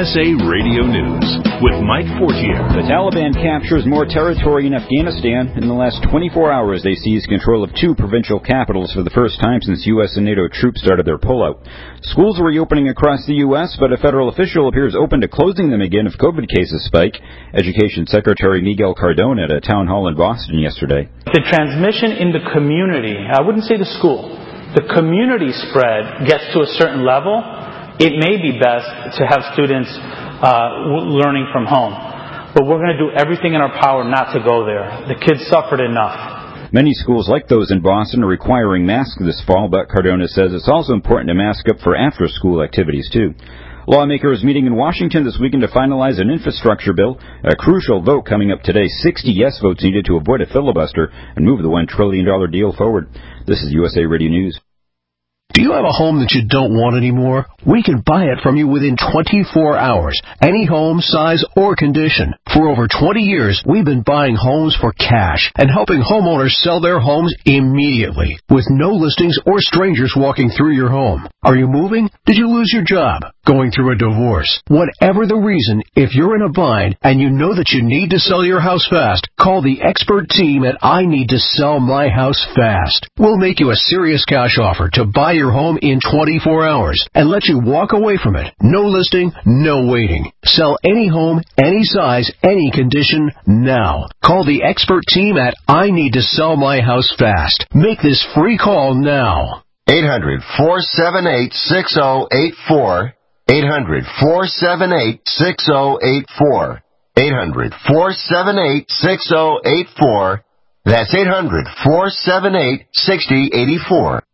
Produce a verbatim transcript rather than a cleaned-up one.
S A Radio News with Mike Fortier. The Taliban captures more territory in Afghanistan. In the last twenty-four hours, they seized control of two provincial capitals for the first time since U S and NATO troops started their pullout. Schools are reopening across the U S, but a federal official appears open to closing them again if COVID cases spike. Education Secretary Miguel Cardona at a town hall in Boston yesterday. The transmission in the community, I wouldn't say the school, the community spread gets to a certain level, it may be best to have students uh, learning from home. But we're going to do everything in our power not to go there. The kids suffered enough. Many schools like those in Boston are requiring masks this fall, but Cardona says it's also important to mask up for after-school activities, too. Lawmakers meeting in Washington this weekend to finalize an infrastructure bill. A crucial vote coming up today. sixty yes votes needed to avoid a filibuster and move the one trillion dollars deal forward. This is U S A Radio News. Do you have a home that you don't want anymore? We can buy it from you within twenty-four hours. Any home, size, or condition. For over twenty years, we've been buying homes for cash and helping homeowners sell their homes immediately with no listings or strangers walking through your home. Are you moving? Did you lose your job? Going through a divorce? Whatever the reason, if you're in a bind and you know that you need to sell your house fast, call the expert team at I Need to Sell My House Fast. We'll make you a serious cash offer to buy your home in twenty-four hours and let you walk away from it. No listing, no waiting. Sell any home, any size, any condition, now. Call the expert team at I Need to Sell My House Fast. Make this free call now. eight hundred, four seven eight, six oh eight four. eight hundred, four seven eight, six oh eight four. eight hundred, four seven eight, six oh eight four. That's eight hundred, four seven eight, six oh eight four.